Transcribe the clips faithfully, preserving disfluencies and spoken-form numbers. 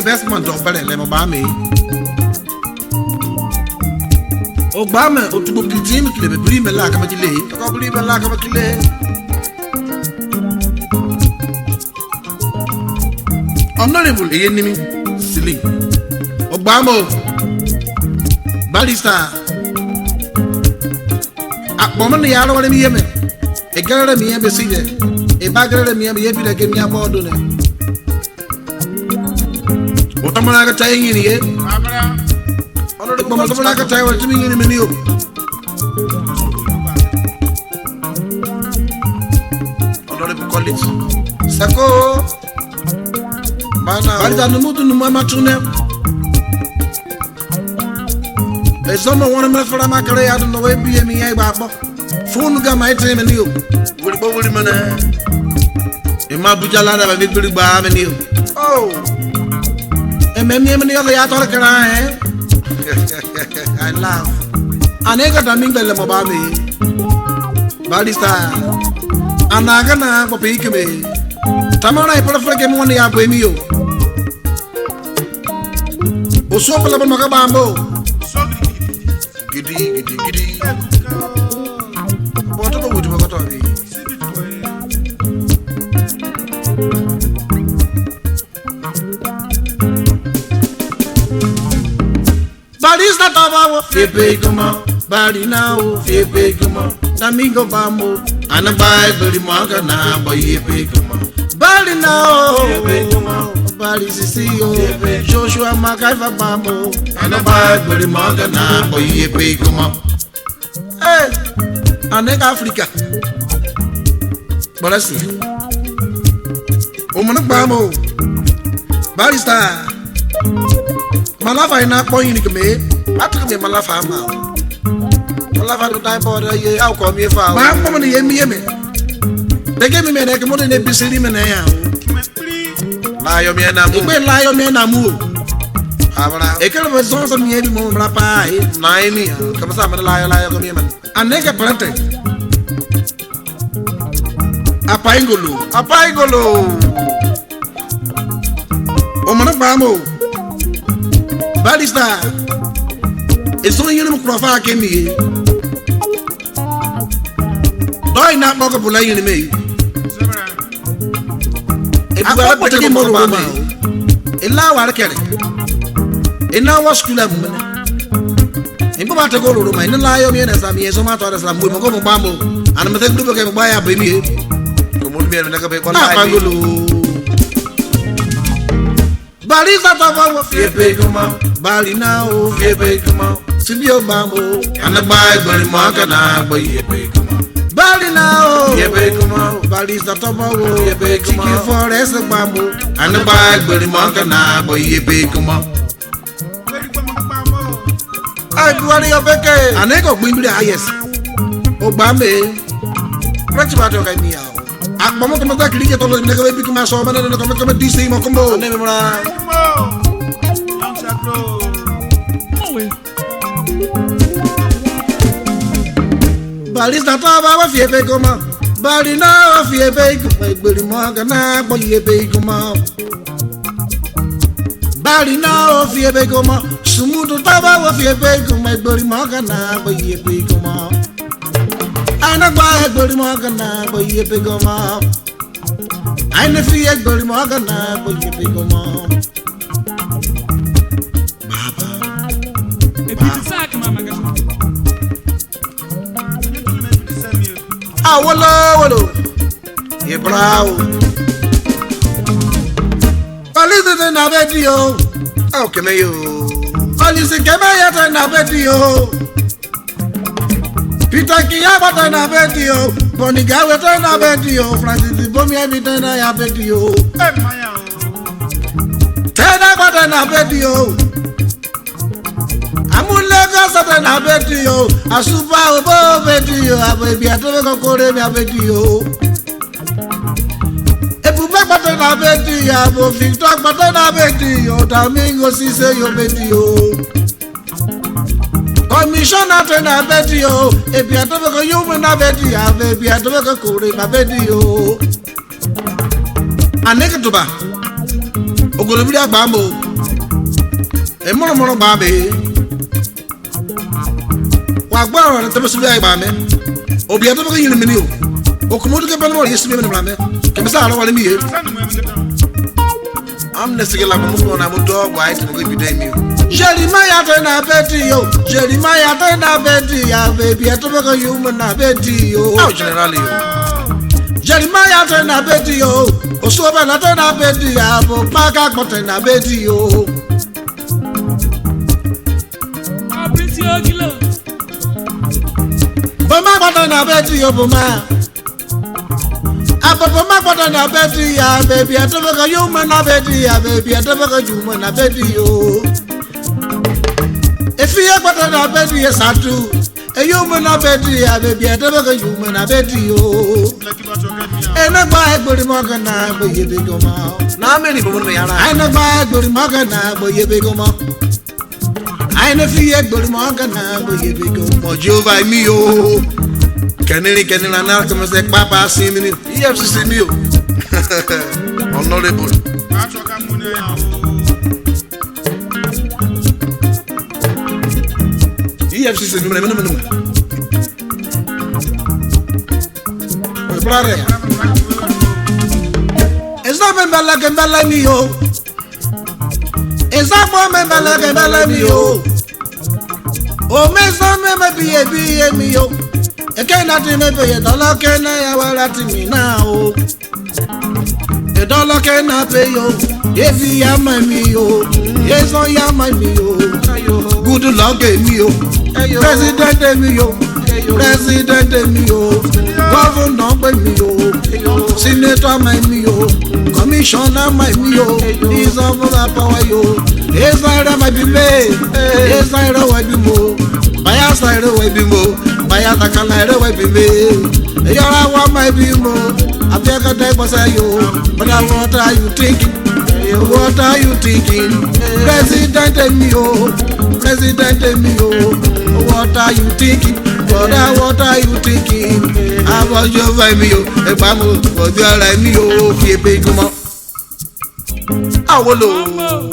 investment of better than Obama. Obama, or to book the team, to bring me like a delay, to believe a lack of a delay. Honorable enemy, silly. Obama, Balista. At moment, the other one, me, a girl, me, a beside, a bagger, me, a baby that gave me a more than it. What am I telling you here? Honorable, like a child to me in a menu. Honorable college. Sako. Mana, I don't know to Mama Tuna. There's someone one of my friends, I don't know where be me. I baba. Phone got my time and you. Will go with man. In my Bujala, I will be bar and you. Oh, and many of the other yacht can I? I laugh. I never got a mingle of Bobby. Balista. Anagana, Popikame. Tamara, I put a flag and one year with you. Osopala Macabambo. Giddy, giddy, giddy. What about you? What are you? Balista Tava, Febeguma, Bali now, Febeguma, Domingo Bambo, and a Bible Magana, by Yepeguma. Bali now, Bali Sisio, Joshua Macaiva Bambo, and a Bible Magana, by Yepeguma. Eh, and egg Africa. But I see. Woman of Bambo, Balista. Malafa ina point ni keme atu me malafa ma malafa do time for ye how come ye fa ma mo ni yemi yemi de ke mi me de ke mo ne bisiri me na ya la yo me na mu pe la yo me na mu abara e ke lo so so mi ebi mo mra pa e na e mi ka sa me la yo la yo ko mi man aneke prante apaingolo apaingolo o mana ba mo Balista, it's only you know how came here. Don't not knock up a lay in me. If you are putting him more about me, allow our carry. And now what's school of women? And go out to go to my lie of me as I'm here, so much as I'm moving over Bambo, and I'm going to go buy a baby. Come on, me and like a baby. Balista Tava, Febeguma, Bali now, Febeguma, Sibio Bambo, and the Bible Magana, by Yepeguma. Bali now, Yepeguma, Balista Tava, Yepeguma, Forest of Bambo, and the Bible Magana, by Yepeguma. I do any of it, and I go bring the highest. Obama, what's about to get me out? I'm going to make a clear to never become a sober and a comic of D C Mocombo. Balista Tava, Fiebegoma, Balina, Fiebeg, Billy Morgana, Boyebegoma. Balina, Fiebegoma, Sumutu Tava, Fiebegoma, Billy Morgana, Boyebegoma. I know why Billy Morgana, Boyebegoma. I know Fiat Billy Morgana, Boyebegoma. Ah, wallo, wallo. Ye bravo. Palise na video. Oh, que me yo. Palise que me ya na video. Peter Kiyaba na video. Boniga we na video. Francis Bomi abi na ya video. Eh maya. Tena ba na video. Amulega sata na video. Asuba obo video. Abebi atove ko kore mi video. Ebube pata na video. Abo Victor pata na video. Domingo Sise yo video. Commissioner na video. Ebi atove ko yume na video. Abebi atove ko kore na video. Aneke tuba. Ogolobiri agbambo. e mo mo ba be wa gba ro te besu be ba me obi ato ko yin me ni o o ko mo do ke ba no yesu me me bla me ke me sa ro wale mi ye am ne sigela ko mo ko na mo do gwa ite mo ko bi dai mi Jeremiah te na beti yo Jeremiah te na beti ya baby ato ko you me na beti yo oh generally yo Jeremiah te na beti yo oso ba na te na beti ya bo pa ka ko te na beti yo Apriti ogilo bo ma ko te na beti yo bo ma Papa ma ko te na beti ya baby ato ko you me na beti ya baby ato ko you me na beti yo If you ever got a baby, yes, I do. A human a baby, I baby, I never a human a baby, oh. And I buy good Morgan, but you big go out. Now many people may are. I never buy good Morgan, but you big go out. I never fear good Morgan, but you big go out. You buy me, oh. Canary can in an alchemy say, Papa, see me. You have to see me. Honorable. E F C C no no no. Oi plare. Esa membala ke mbala mi yo. Esa mo membala ke mbala mi yo. O me so me me biye biye mi yo. E ke na ti me biye dola ke na ya wala ti mi na o. E dola ke na pe yo. E vi ya ma mi yo. E so ya ma mi yo. Good luck me yo. President me yo, President me yo, Governor me yo, Senator me yo, Commissioner me yo, He's over the power yo, He's right my baby, He's right away be mo, by our side away be mo, by our canal away be me, you're I want my be mo, I take a day was I yo, but I what are you thinking? What are you thinking? President me yo, President me yo. What are you thinking? Brother, what are you thinking? I was your vibe, yo. If I'm for the like me, oh, keep it come on. I will know.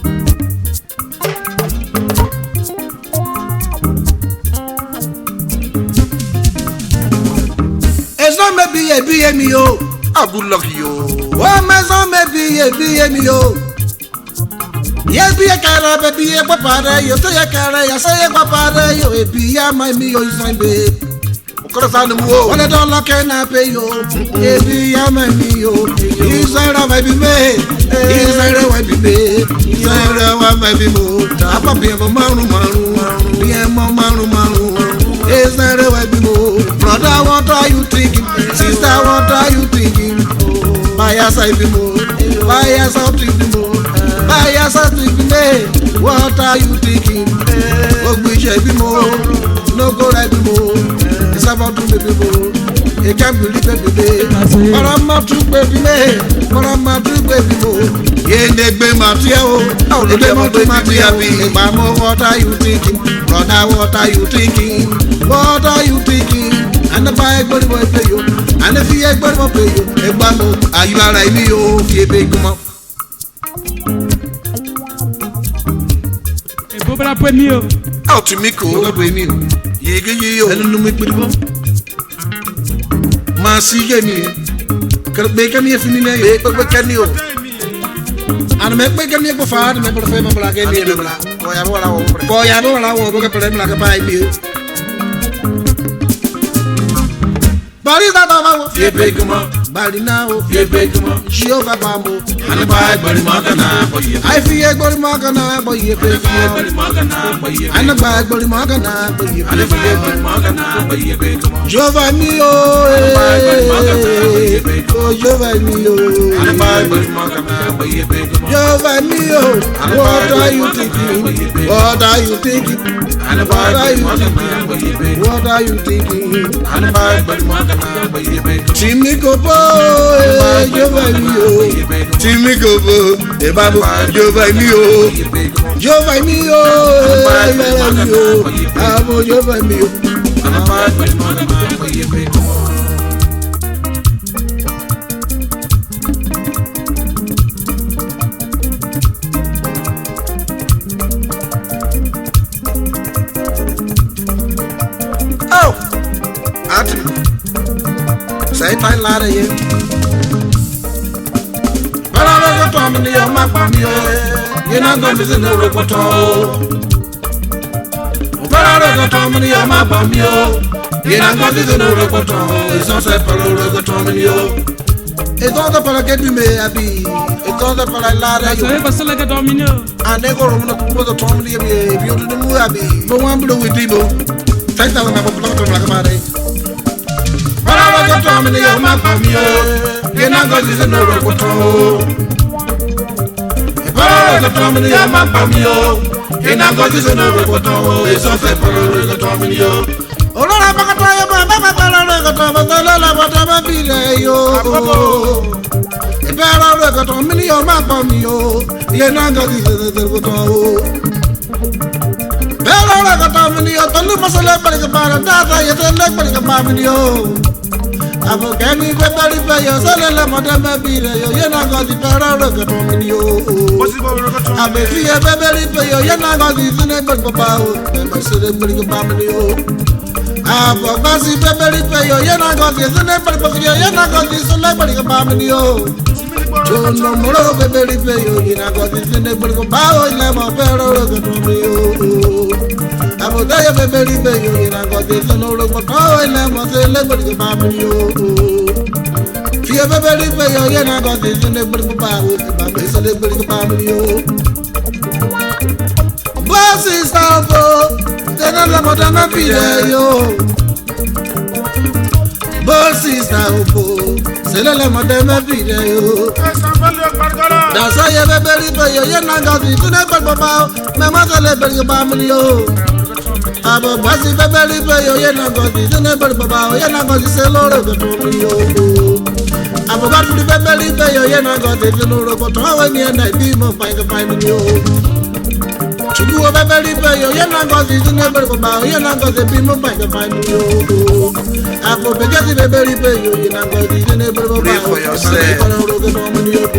It's not maybe a B M O. I good luck, yo. Well, my son, maybe a B M O. Yes, be a cara, baby, a papa, you say a cara, you say a papa, you be a my me, you sign babe. Because I know what I don't look and I pay you. Yes, be a my me, you. He's a baby, he's a baby, he's a baby, a papi of a manu manu, be a manu manu, he's a baby. Brother, what are you thinking? Sister, what are you thinking? By your side, by your side, By yourself to be made. What are you thinking? Oh, we shall be more. No go right more. It's about to be more. You can't believe it today. But I'm not too baby me. But I'm not too baby more. Yeah, they be my dear. Oh, they be my dear. Mama, what are you thinking? Brother, what are you thinking? What are you thinking? And the bike body will pay you. And the fee body will pay you. A bamboo, are you like me? Oh, yeah, big come up. Bobra Pemio. Out to me, Bobra Pemio. Ye get you, and no make people. Massy Gamy. Can make me a finine, but can you? And make me a for far, and never favor like a baby. Boy, I don't allow a play like a baby. But is that about you big up? Body now, you big up. Jehovah Bambo, and a bike, but Magana, I fear Body Magana, but you big up. And a bike, but Magana, but you big up. Jehovah Mio, oh, Jehovah Mio, and a bike, but Magana, but you big up. Jehovah Mio, what are you thinking? What are you thinking? And what are you thinking? What are you thinking? And a bike, but Magana, but you big up. Timmy Kobo. Jehovah mio, Timmy Kobo, the Babu, Jehovah mio, Jehovah mio, Abo Jehovah mio. lara ye. Para rogo tom ni yo mapam yo. Ye na go mi zene rogo tom. Para rogo tom ni yo mapam yo. Ye na go mi zene rogo tom. Eso se para rogo tom ni yo. E todo para que tu me abi. E todo para lara yo. Sai basala ke domino. Ane go romo ko do tom ni me bi o do mu abi. Bo wan blo we dibo. Sai ta na bo to to la kamare. Para rogo tom ni yo mapam yo. Ye na go mi zene rogo tom. Para rogo tom ni yo mapam yo. Ye na go mi zene rogo tom. Eso se para rogo tom ni yo. Olora bakata yo ba ba ba la rogo tom ba la la ba ta ba bi le yo. Para rogo tom ni yo mapam yo. Ye na go mi zene rogo tom. Para rogo tom ni yo tolu masala par ke para da da ye te le par ke ba mi yo. Abo kani be bari be yo sala la ma ta ba bi le yo. Ye na go mi para rogo tom ni yo. Abe fi ye be bari be yo ye na go mi zene par ke ba o. Ba sele par ke ba mi yo. Abo basi be bari be yo ye na go mi zene par ke ba yo ye na go mi sele par ke ba mi yo. Jono moro be bari be yo ye na go mi zene par ke ba o le ma para rogo tom ni yo. Abo da ye be bari be yo ye na go mi zene rogo tom o le ma sele par ke ba mi yo. Fi ye be bari be yo ye na go mi zene par ke ba o ba be sele par ke ba mi yo. Basi stampo tena la modana pide yo. Basi stampo sele la modana pide yo. Da sa ye be bari be yo ye na go mi zene par ke ba o me ma sele par ke ba mi yo. Abo basi be bari be yo ye na go mi zene par ke ba o ye na go mi sele rogo tom ni yo. Abo basi be bari be yo ye na go mi zene rogo tom o ni na bi mo pa ke pa mi yo. Chuku be bari be yo ye na go mi zene par ke ba o ye na go mi bi mo pa ke pa mi yo. Abo be jesi be bari be yo ye na go mi zene par ke ba o ye na go rogo tom ni yo.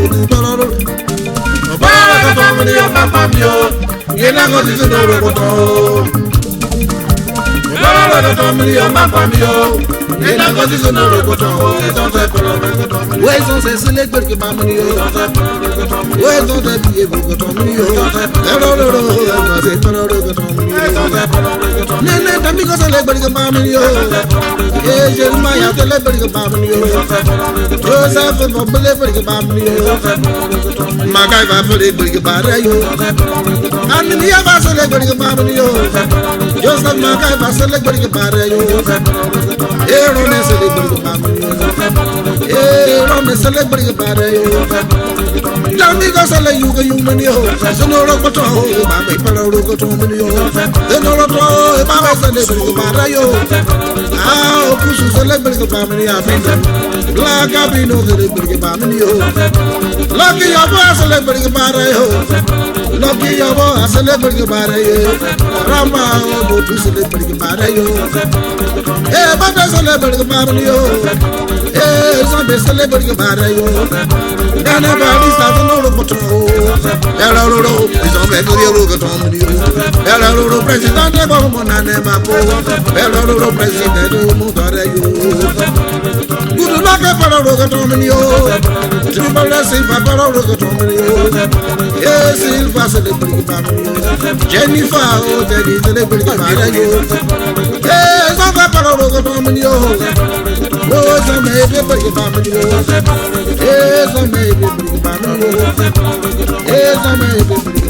Para rogo tom ni yo mapam yo. Ye na go mi zene rogo tom. Para rogo tom ni yo mapam yo. Ye na go mi zene rogo tom. Eso se para rogo tom ni yo. We so se sele par ke ba mi yo. We so se bi rogo tom ni yo. Ero ro ro ma se para rogo tom ni yo. Ne ne tami ko sele par ke ba mi yo. E jerma ya sele par ke ba mi yo. Joseph bo bele par ke ba mi yo. Magai va bele par ke ba ra yo. Anni ya va sele par ke ba mi yo. Joseph magai va sele par ke ba ra yo. Ero ne sele par ke ba mi yo. Ero ne sele par ke ba ra yo. Jami ko sele yu ko yu mani yo. Sono ro ko to ba me para ro ko to mani yo. Sono ro to ba me sele par ke ba ra yo. Ah o pusu sele par ke ba mi ya binda. La ga bi no sele par ke ba mi yo. Lucky yo bo sele par ke ba ra yo. Lucky yo bo sele par ke ba ra yo. Rama o bo tu sele par ke ba ra yo. Eh ba be sele par ke ba mi yo. Eh so be sele par ke ba ra yo. Dana ba di sa no ro ko to. Ela ro ro is on be ro ko to mi yo. Ela ro ro president ko mo na ne ma po. Ela ro ro president mo do re yo. Gudu na ke para ro ko to mi yo. Tribal blessing para ro ko to mi yo. Yes, il va se le bring ba mi yo. Jennifer o de di se le bring ba ra yo. Eh so ka para ro ko to mi yo. Oh so me be bring ba mi yo. Eh so me be bring ba mi yo. Eh so me be